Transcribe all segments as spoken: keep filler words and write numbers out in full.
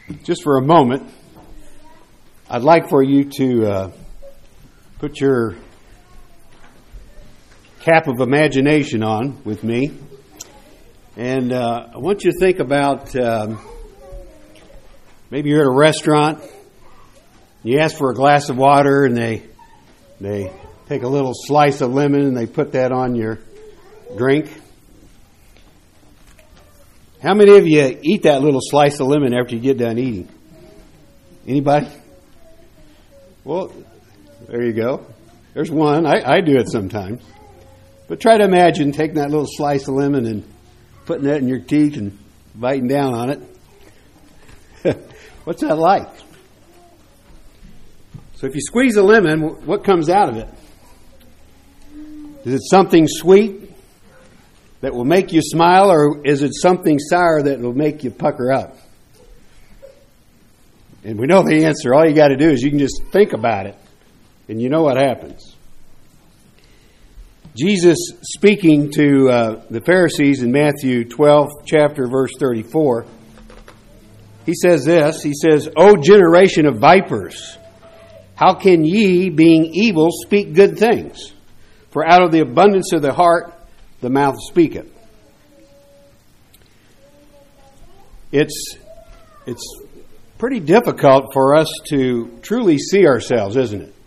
just for a moment, I'd like for you to uh, put your cap of imagination on with me. And uh, I want you to think about um, maybe you're at a restaurant, you ask for a glass of water, and they they take a little slice of lemon and they put that on your drink. How many of you eat that little slice of lemon after you get done eating? Anybody? Well, there you go. There's one. I, I do it sometimes. But try to imagine taking that little slice of lemon and putting that in your teeth and biting down on it. What's that like? So if you squeeze a lemon, what comes out of it? Is it something sweet that will make you smile, or is it something sour that will make you pucker up? And we know the answer. All you got to do is you can just think about it, and you know what happens. Jesus, speaking to uh, the Pharisees in Matthew twelve, chapter verse thirty-four, he says this, he says, "O generation of vipers, how can ye, being evil, speak good things? For out of the abundance of the heart, the mouth speaketh." It's it's pretty difficult for us to truly see ourselves, isn't it?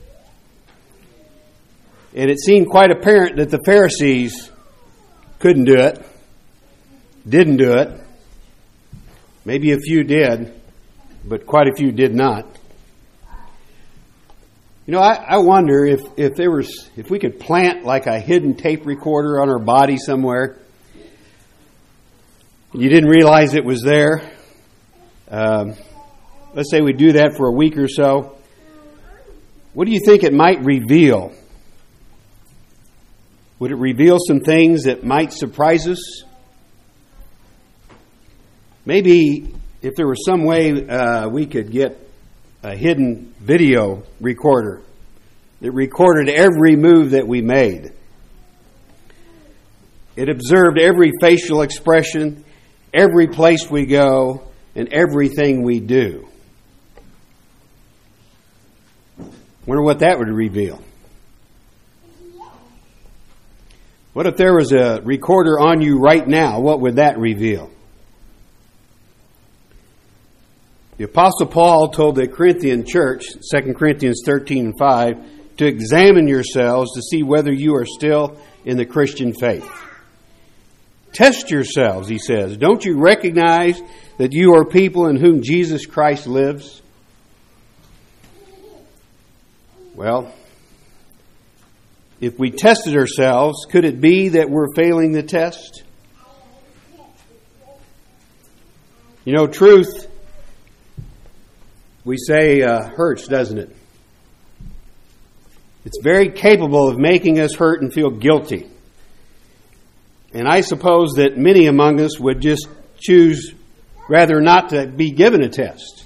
And it seemed quite apparent that the Pharisees couldn't do it, didn't do it. Maybe a few did, but quite a few did not. You know, I, I wonder if, if there was if we could plant like a hidden tape recorder on our body somewhere. You didn't realize it was there. Um, let's say we do that for a week or so. What do you think it might reveal? Would it reveal some things that might surprise us? Maybe if there was some way uh, we could get a hidden video recorder that recorded every move that we made. It observed every facial expression, every place we go, and everything we do. Wonder what that would reveal. What if there was a recorder on you right now? What would that reveal? The Apostle Paul told the Corinthian church, Second Corinthians thirteen and five, to examine yourselves to see whether you are still in the Christian faith. Test yourselves, he says. Don't you recognize that you are people in whom Jesus Christ lives? Well, if we tested ourselves, could it be that we're failing the test? You know, truth, we say, uh, hurts, doesn't it? It's very capable of making us hurt and feel guilty. And I suppose that many among us would just choose rather not to be given a test.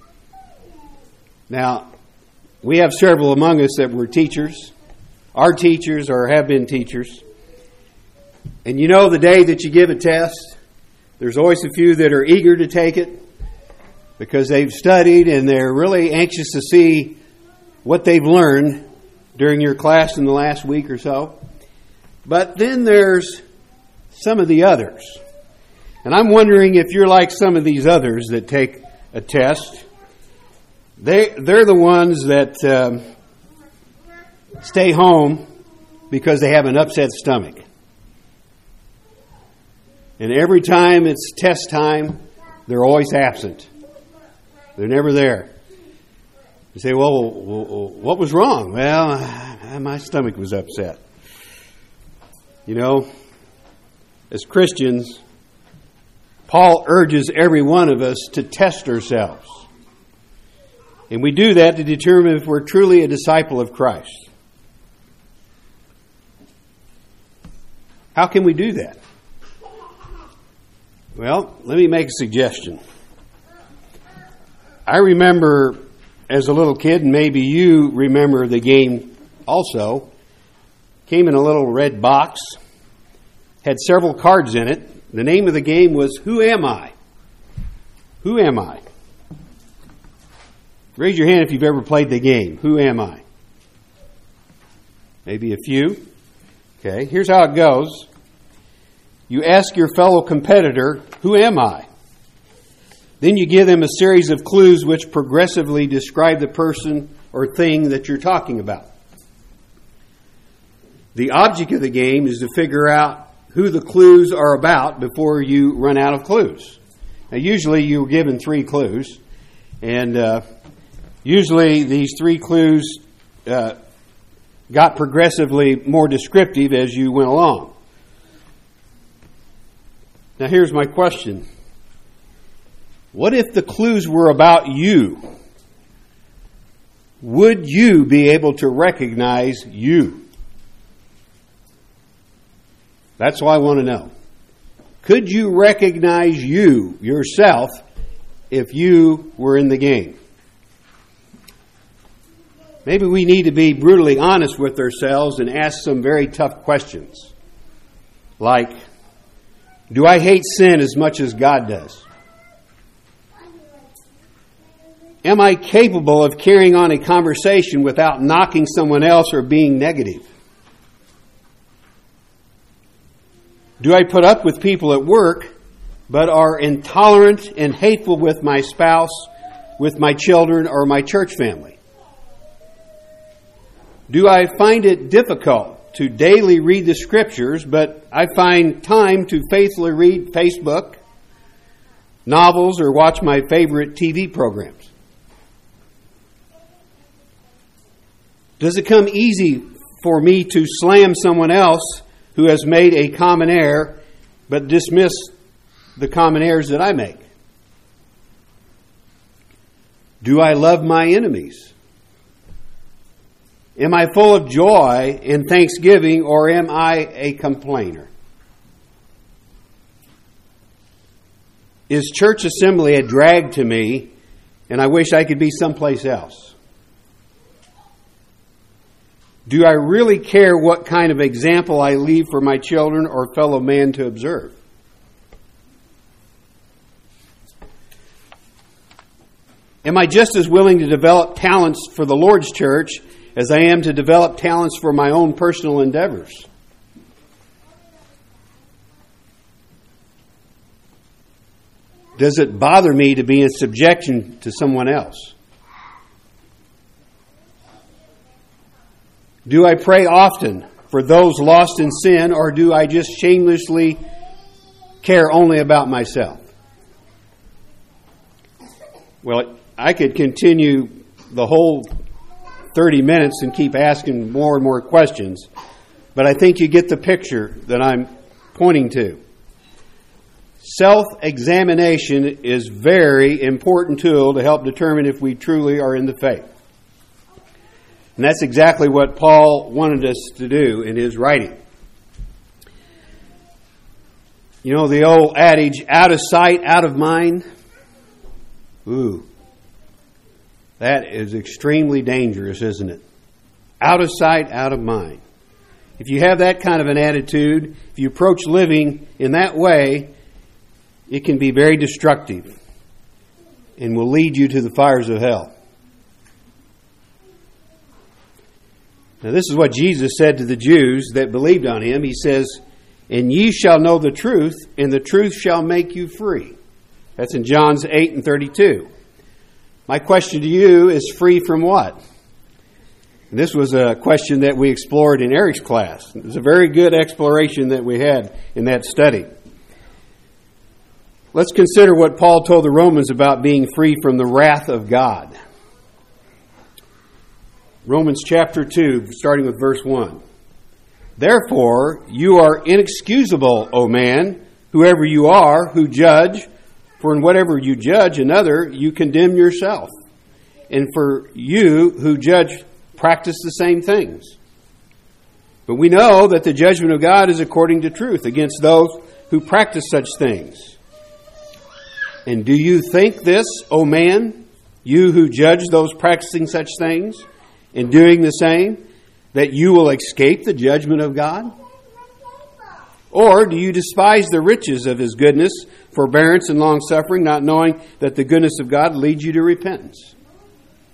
Now, we have several among us that were teachers, are teachers or have been teachers. And you know the day that you give a test, there's always a few that are eager to take it because they've studied and they're really anxious to see what they've learned during your class in the last week or so. But then there's some of the others. And I'm wondering if you're like some of these others that take a test. They, they're the ones that um, stay home because they have an upset stomach. And every time it's test time, they're always absent. They're never there. You say, well, what was wrong? Well, my stomach was upset. You know, as Christians, Paul urges every one of us to test ourselves. And we do that to determine if we're truly a disciple of Christ. How can we do that? Well, let me make a suggestion. I remember as a little kid, and maybe you remember the game also, came in a little red box, had several cards in it. The name of the game was Who Am I? Who Am I? Raise your hand if you've ever played the game. Who am I? Maybe a few. Okay, here's how it goes. You ask your fellow competitor, who am I? Then you give them a series of clues which progressively describe the person or thing that you're talking about. The object of the game is to figure out who the clues are about before you run out of clues. Now, usually you're given three clues, and uh, usually these three clues uh, got progressively more descriptive as you went along. Now, here's my question. What if the clues were about you? Would you be able to recognize you? That's what I want to know. Could you recognize you, yourself, if you were in the game? Maybe we need to be brutally honest with ourselves and ask some very tough questions. Like, do I hate sin as much as God does? Am I capable of carrying on a conversation without knocking someone else or being negative? Do I put up with people at work, but are intolerant and hateful with my spouse, with my children, or my church family? Do I find it difficult to daily read the Scriptures, but I find time to faithfully read Facebook, novels, or watch my favorite T V programs? Does it come easy for me to slam someone else who has made a common error, but dismiss the common errors that I make? Do I love my enemies? Am I full of joy and thanksgiving, or am I a complainer? Is church assembly a drag to me, and I wish I could be someplace else? Do I really care what kind of example I leave for my children or fellow man to observe? Am I just as willing to develop talents for the Lord's church as I am to develop talents for my own personal endeavors? Does it bother me to be in subjection to someone else? Do I pray often for those lost in sin, or do I just shamelessly care only about myself? Well, I could continue the whole thirty minutes and keep asking more and more questions, but I think you get the picture that I'm pointing to. Self-examination is a very important tool to help determine if we truly are in the faith. And that's exactly what Paul wanted us to do in his writing. You know the old adage, out of sight, out of mind? Ooh. That is extremely dangerous, isn't it? Out of sight, out of mind. If you have that kind of an attitude, if you approach living in that way, it can be very destructive and will lead you to the fires of hell. Now, this is what Jesus said to the Jews that believed on him. He says, "And ye shall know the truth, and the truth shall make you free." That's in John eight and thirty-two. My question to you is, free from what? And this was a question that we explored in Eric's class. It was a very good exploration that we had in that study. Let's consider what Paul told the Romans about being free from the wrath of God. Romans chapter two, starting with verse one. "Therefore, you are inexcusable, O man, whoever you are, who judge, for in whatever you judge another, you condemn yourself. And for you who judge, practice the same things. But we know that the judgment of God is according to truth against those who practice such things. And do you think this, O man, you who judge those practicing such things, and doing the same, that you will escape the judgment of God? Or do you despise the riches of his goodness, forbearance, and long-suffering, not knowing that the goodness of God leads you to repentance?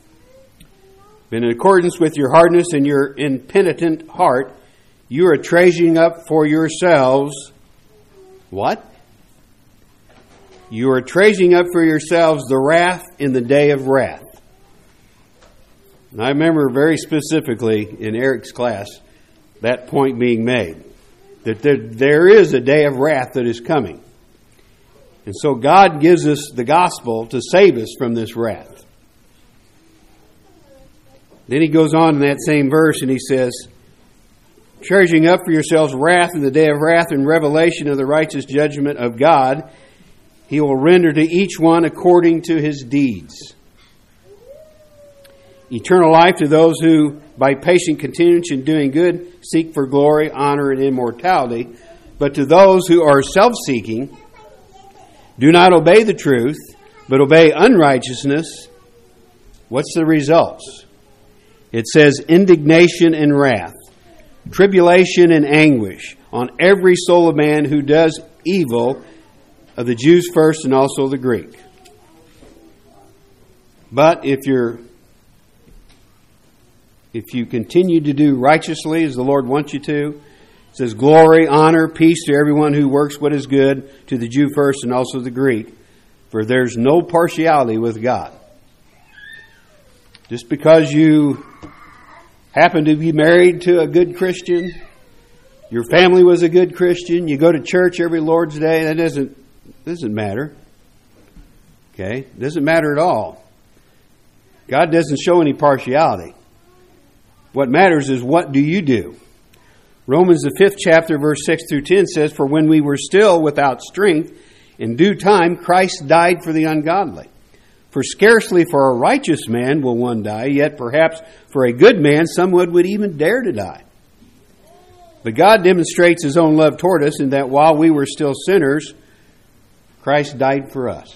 But in accordance with your hardness and your impenitent heart, you are treasuring up for yourselves what? You are treasuring up for yourselves the wrath in the day of wrath. And I remember very specifically in Eric's class that point being made, that there, there is a day of wrath that is coming. And so God gives us the gospel to save us from this wrath. Then he goes on in that same verse and he says, treasuring up for yourselves wrath in the day of wrath and revelation of the righteous judgment of God, he will render to each one according to his deeds. Eternal life to those who, by patient continuance in doing good, seek for glory, honor, and immortality. But to those who are self-seeking, do not obey the truth, but obey unrighteousness. What's the results? It says indignation and wrath, tribulation and anguish on every soul of man who does evil, of the Jews first and also the Greek. But if you're if you continue to do righteously as the Lord wants you to, it says glory, honor, peace to everyone who works what is good, to the Jew first and also the Greek, for there's no partiality with God. Just because you happen to be married to a good Christian, your family was a good Christian, you go to church every Lord's Day, that doesn't doesn't matter. Okay? It doesn't matter at all. God doesn't show any partiality. What matters is, what do you do? Romans the fifth chapter, verse six through ten says, for when we were still without strength, in due time Christ died for the ungodly. For scarcely for a righteous man will one die, yet perhaps for a good man someone would even dare to die. But God demonstrates his own love toward us in that while we were still sinners, Christ died for us.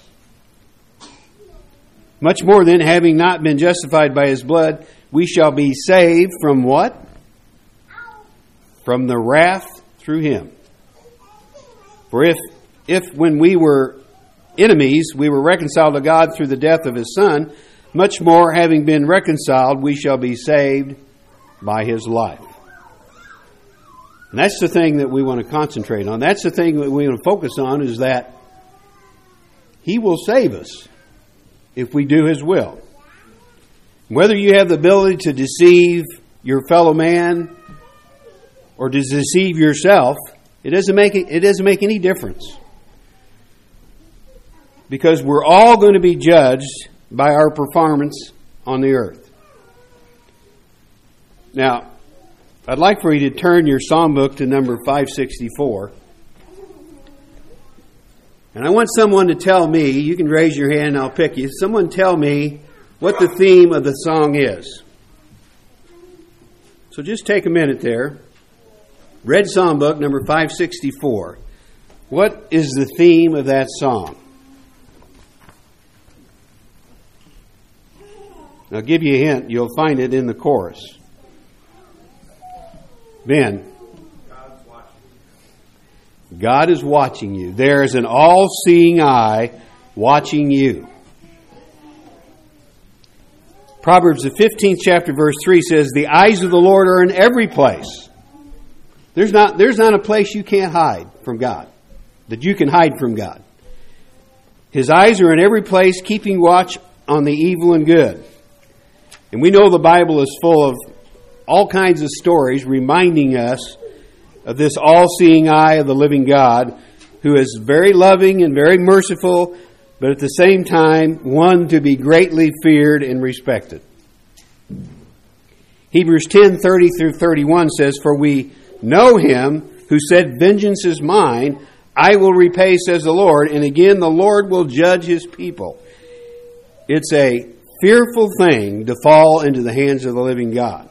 Much more then, having not been justified by his blood, we shall be saved from what? From the wrath through him. For if, if when we were enemies, we were reconciled to God through the death of his Son, much more, having been reconciled, we shall be saved by his life. And that's the thing that we want to concentrate on. That's the thing that we want to focus on, is that he will save us if we do his will. Whether you have the ability to deceive your fellow man or to deceive yourself, it doesn't make it, it doesn't make any difference. Because we're all going to be judged by our performance on the earth. Now, I'd like for you to turn your psalm book to number five sixty-four. And I want someone to tell me, you can raise your hand and I'll pick you. Someone tell me what the theme of the song is. So just take a minute there. Red Psalm book, number five sixty-four. What is the theme of that song? I'll give you a hint. You'll find it in the chorus. Ben. God's watching you. God is watching you. There is an all-seeing eye watching you. Proverbs, the fifteenth chapter, verse three says, the eyes of the Lord are in every place. There's not, there's not a place you can't hide from God, that you can hide from God. His eyes are in every place, keeping watch on the evil and good. And we know the Bible is full of all kinds of stories reminding us of this all-seeing eye of the living God, who is very loving and very merciful, but at the same time, one to be greatly feared and respected. Hebrews ten, thirty through thirty-one says, for we know him who said, vengeance is mine, I will repay, says the Lord, and again the Lord will judge his people. It's a fearful thing to fall into the hands of the living God.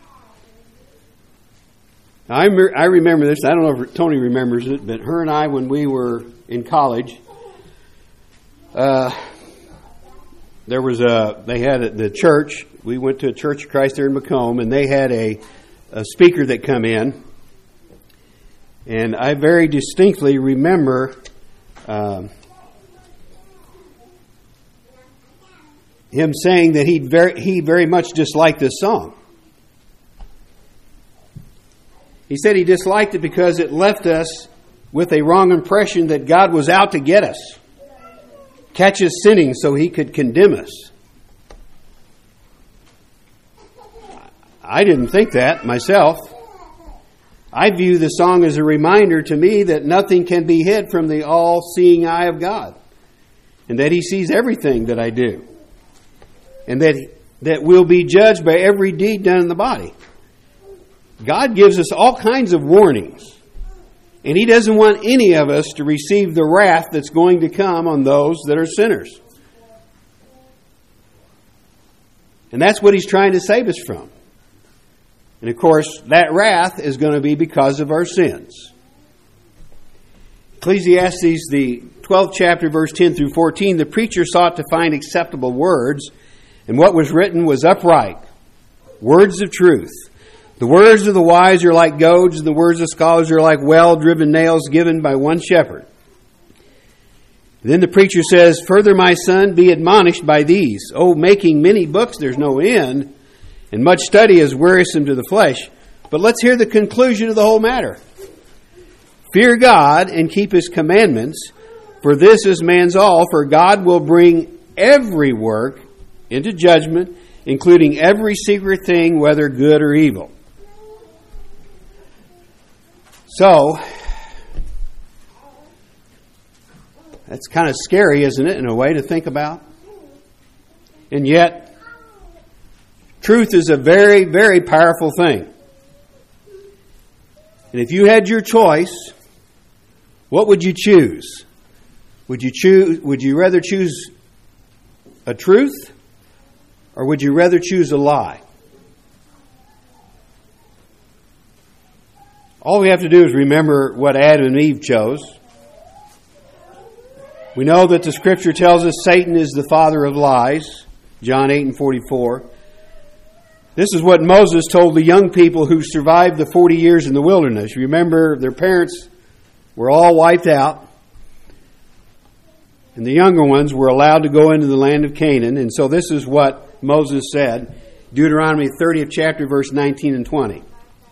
I, I remember this. I don't know if Tony remembers it, but her and I, when we were in college, uh, there was a. They had a, the church. We went to a Church of Christ there in Macomb, and they had a, a speaker that come in, and I very distinctly remember. Um, him saying that he very, he very much disliked this song. He said he disliked it because it left us with a wrong impression that God was out to get us, catch us sinning so he could condemn us. I didn't think that myself. I view the song as a reminder to me that nothing can be hid from the all-seeing eye of God, and that he sees everything that I do, and that, that we'll be judged by every deed done in the body. God gives us all kinds of warnings, and he doesn't want any of us to receive the wrath that's going to come on those that are sinners. And that's what he's trying to save us from. And of course, that wrath is going to be because of our sins. Ecclesiastes, the twelfth chapter, verse ten through fourteen, the preacher sought to find acceptable words, and what was written was upright, words of truth. The words of the wise are like goads, and the words of scholars are like well-driven nails given by one shepherd. Then the preacher says, "Further, my son, be admonished by these. Oh, making many books, there's no end, and much study is wearisome to the flesh." But let's hear the conclusion of the whole matter. "Fear God and keep his commandments, for this is man's all, for God will bring every work into judgment, including every secret thing, whether good or evil." So, that's kind of scary, isn't it, in a way to think about? And yet, truth is a very, very powerful thing. And if you had your choice, what would you choose? Would you choose? Would you rather choose a truth, or would you rather choose a lie? All we have to do is remember what Adam and Eve chose. We know that the Scripture tells us Satan is the father of lies, John eight and forty-four. This is what Moses told the young people who survived the forty years in the wilderness. Remember, their parents were all wiped out, and the younger ones were allowed to go into the land of Canaan. And so this is what Moses said, Deuteronomy thirtieth chapter, verse nineteen and twenty.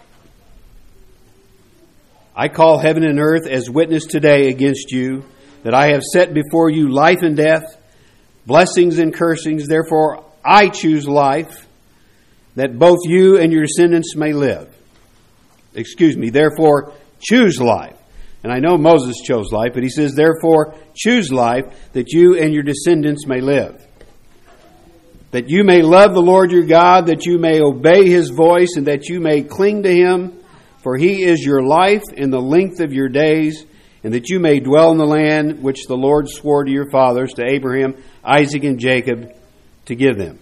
"I call heaven and earth as witness today against you, that I have set before you life and death, blessings and cursings. Therefore I choose life, that both you and your descendants may live." Excuse me, therefore choose life. And I know Moses chose life, but he says, therefore choose life, that you and your descendants may live. That you may love the Lord your God, that you may obey his voice, and that you may cling to him, for he is your life and the length of your days, and that you may dwell in the land which the Lord swore to your fathers, to Abraham, Isaac, and Jacob, to give them.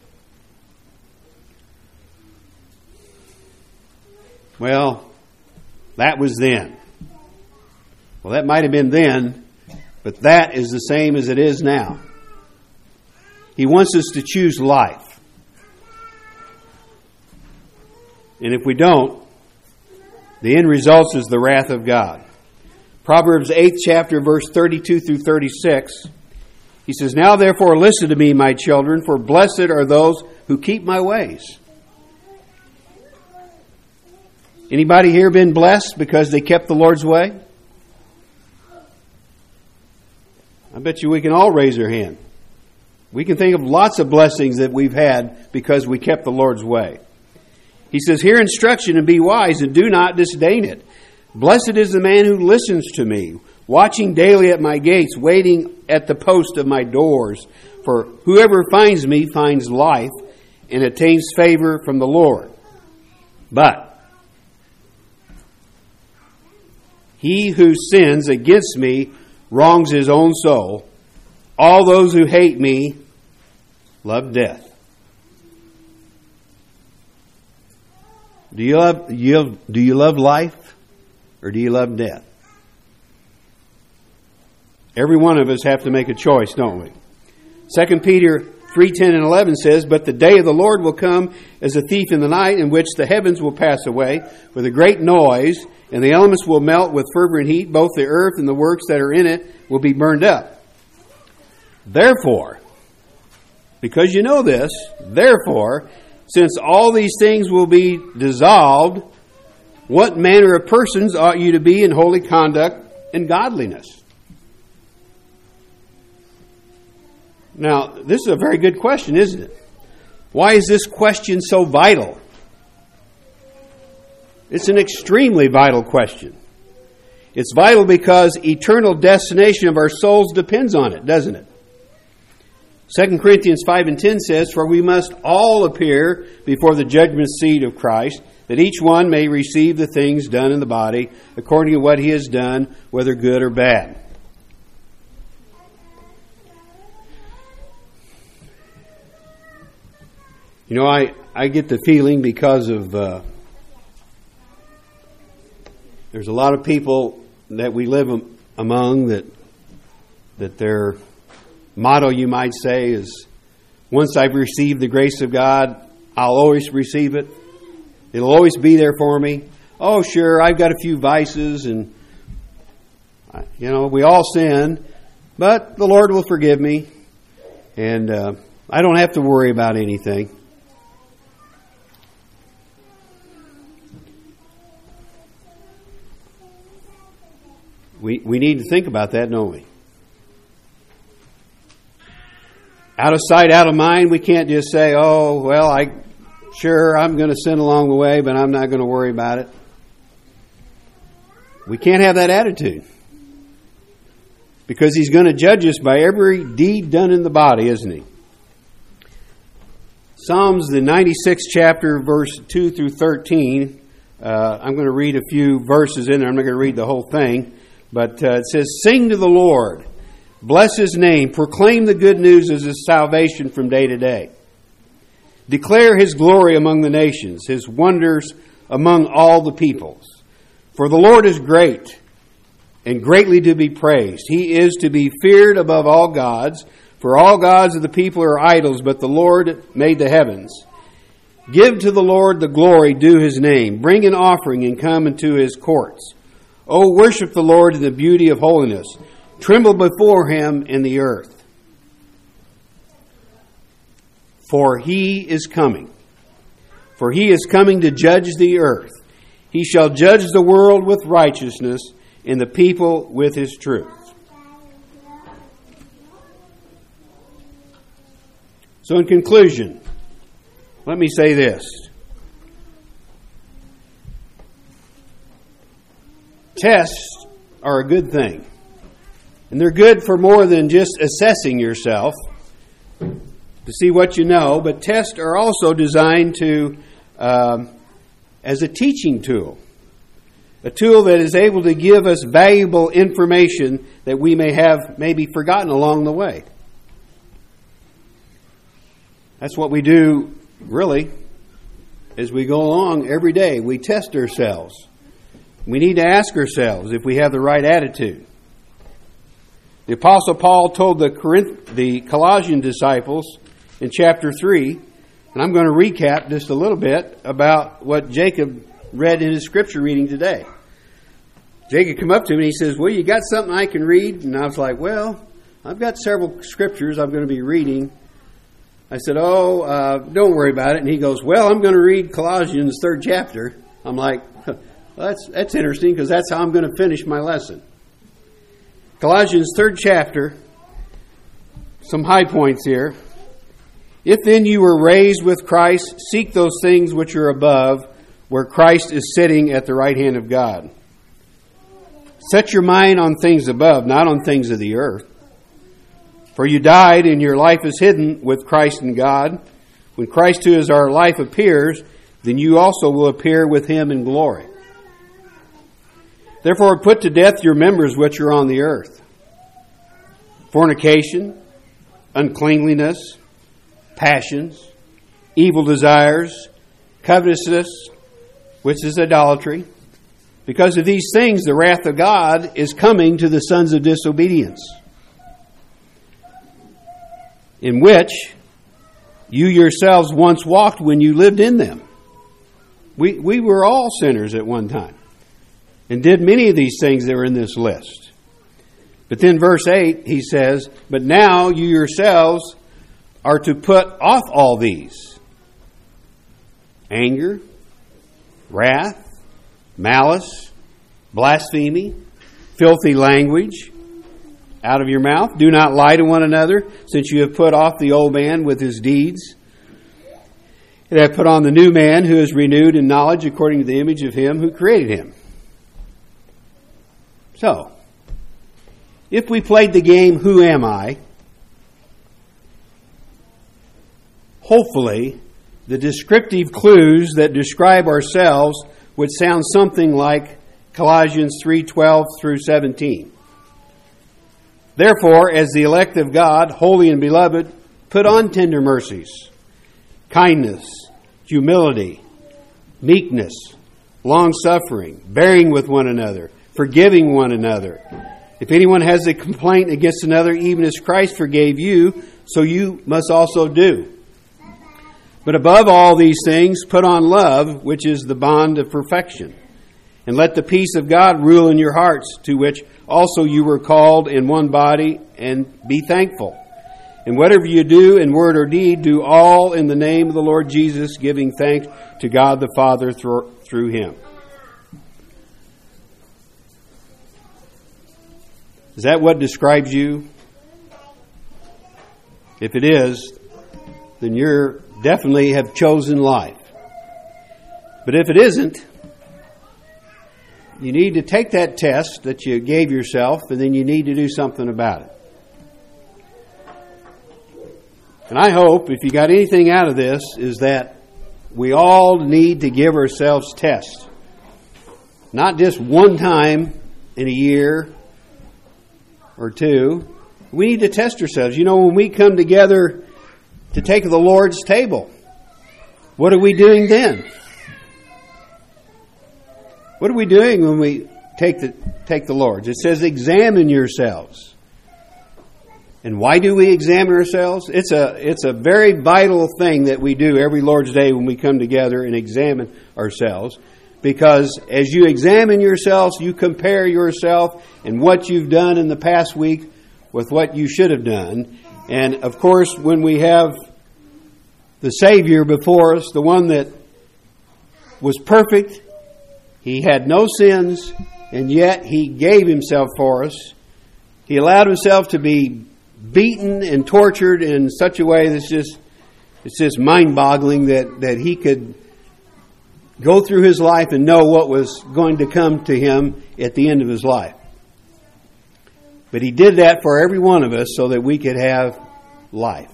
Well, that was then. Well, that might have been then, but that is the same as it is now. He wants us to choose life. And if we don't, the end result is the wrath of God. Proverbs eighth chapter, verse thirty-two through thirty-six. He says, "Now therefore listen to me, my children, for blessed are those who keep my ways." Anybody here been blessed because they kept the Lord's way? I bet you we can all raise our hand. We can think of lots of blessings that we've had because we kept the Lord's way. He says, "Hear instruction and be wise, and do not disdain it. Blessed is the man who listens to me, watching daily at my gates, waiting at the post of my doors. For whoever finds me finds life and attains favor from the Lord. But he who sins against me wrongs his own soul. All those who hate me love death." Do you love you do you love life, or do you love death? Every one of us have to make a choice, don't we? Second Peter three ten and eleven says, "But the day of the Lord will come as a thief in the night, in which the heavens will pass away with a great noise, and the elements will melt with fervent heat. Both the earth and the works that are in it will be burned up. Therefore, Because you know this, therefore, since all these things will be dissolved, what manner of persons ought you to be in holy conduct and godliness? Now, this is a very good question, isn't it? Why is this question so vital? It's an extremely vital question. It's vital because eternal destination of our souls depends on it, doesn't it? Second Corinthians five and ten says, "For we must all appear before the judgment seat of Christ, that each one may receive the things done in the body according to what he has done, whether good or bad." You know, I, I get the feeling because of, uh, there's a lot of people that we live among that, that their motto, you might say, is, once I've received the grace of God, I'll always receive it. It'll always be there for me. Oh, sure, I've got a few vices and, you know, we all sin, but the Lord will forgive me and uh, I don't have to worry about anything. We we need to think about that, don't we? Out of sight, out of mind, we can't just say, oh, well, I sure, I'm going to sin along the way, but I'm not going to worry about it. We can't have that attitude. Because He's going to judge us by every deed done in the body, isn't He? Psalms, the ninety-sixth chapter, verse two through thirteen. Uh, I'm going to read a few verses in there. I'm not going to read the whole thing. But uh, it says, "Sing to the Lord, bless His name, proclaim the good news of His salvation from day to day. Declare His glory among the nations, His wonders among all the peoples. For the Lord is great and greatly to be praised. He is to be feared above all gods, for all gods of the people are idols, but the Lord made the heavens. Give to the Lord the glory due His name. Bring an offering and come into His courts. O worship the Lord in the beauty of holiness. Tremble before Him in the earth. For He is coming. For He is coming to judge the earth. He shall judge the world with righteousness and the people with His truth." So in conclusion, let me say this. Tests are a good thing. And they're good for more than just assessing yourself to see what you know, but tests are also designed to, um, as a teaching tool. A tool that is able to give us valuable information that we may have maybe forgotten along the way. That's what we do, really, as we go along every day. We test ourselves. We need to ask ourselves if we have the right attitude. The Apostle Paul told the Corinth, the Colossian disciples in chapter three, and I'm going to recap just a little bit about what Jacob read in his scripture reading today. Jacob came up to me and he says, "Well, you got something I can read?" And I was like, "Well, I've got several scriptures I'm going to be reading." I said, "Oh, uh, don't worry about it." And he goes, "Well, I'm going to read Colossians third chapter." I'm like, well, that's that's interesting because that's how I'm going to finish my lesson. Colossians third chapter, some high points here. "If then you were raised with Christ, seek those things which are above, where Christ is sitting at the right hand of God. Set your mind on things above, not on things of the earth. For you died, and your life is hidden with Christ in God. When Christ, who is our life, appears, then you also will appear with Him in glory. Therefore put to death your members which are on the earth: fornication, uncleanliness, passions, evil desires, covetousness, which is idolatry. Because of these things the wrath of God is coming to the sons of disobedience, in which you yourselves once walked when you lived in them." We we were all sinners at one time and did many of these things that were in this list. But then verse eight, he says, "But now you yourselves are to put off all these: anger, wrath, malice, blasphemy, filthy language out of your mouth. Do not lie to one another, since you have put off the old man with his deeds, and have put on the new man, who is renewed in knowledge according to the image of him who created him. So, if we played the game, Who Am I? Hopefully, the descriptive clues that describe ourselves would sound something like Colossians three twelve through seventeen. Therefore, as the elect of God, holy and beloved, put on tender mercies, kindness, humility, meekness, long-suffering, bearing with one another, forgiving one another. If anyone has a complaint against another, even as Christ forgave you, so you must also do. But above all these things, put on love, which is the bond of perfection. And let the peace of God rule in your hearts, to which also you were called in one body, and be thankful. And whatever you do in word or deed, do all in the name of the Lord Jesus, giving thanks to God the Father through, through him. Is that what describes you? If it is, then you definitely have chosen life. But if it isn't, you need to take that test that you gave yourself, and then you need to do something about it. And I hope, if you got anything out of this, is that we all need to give ourselves tests. Not just one time in a year or two. We need to test ourselves. You know, when we come together to take the Lord's table, what are we doing then? What are we doing when we take the take the Lord's? It says, examine yourselves. And why do we examine ourselves? It's a it's a very vital thing that we do every Lord's Day when we come together and examine ourselves. Because as you examine yourselves, you compare yourself and what you've done in the past week with what you should have done. And of course, when we have the Savior before us, the one that was perfect, he had no sins, and yet he gave himself for us. He allowed himself to be beaten and tortured in such a way that's just it's just mind-boggling that, that he could go through his life and know what was going to come to him at the end of his life. But he did that for every one of us so that we could have life.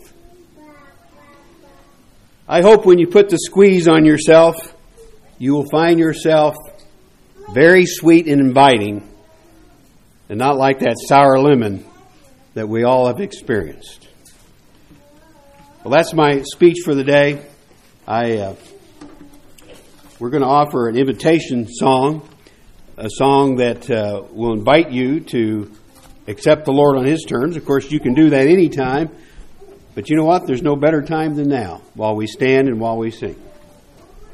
I hope when you put the squeeze on yourself, you will find yourself very sweet and inviting, and not like that sour lemon that we all have experienced. Well, that's my speech for the day. I uh, we're going to offer an invitation song, a song that uh, will invite you to accept the Lord on His terms. Of course, you can do that anytime, but you know what? There's no better time than now, while we stand and while we sing.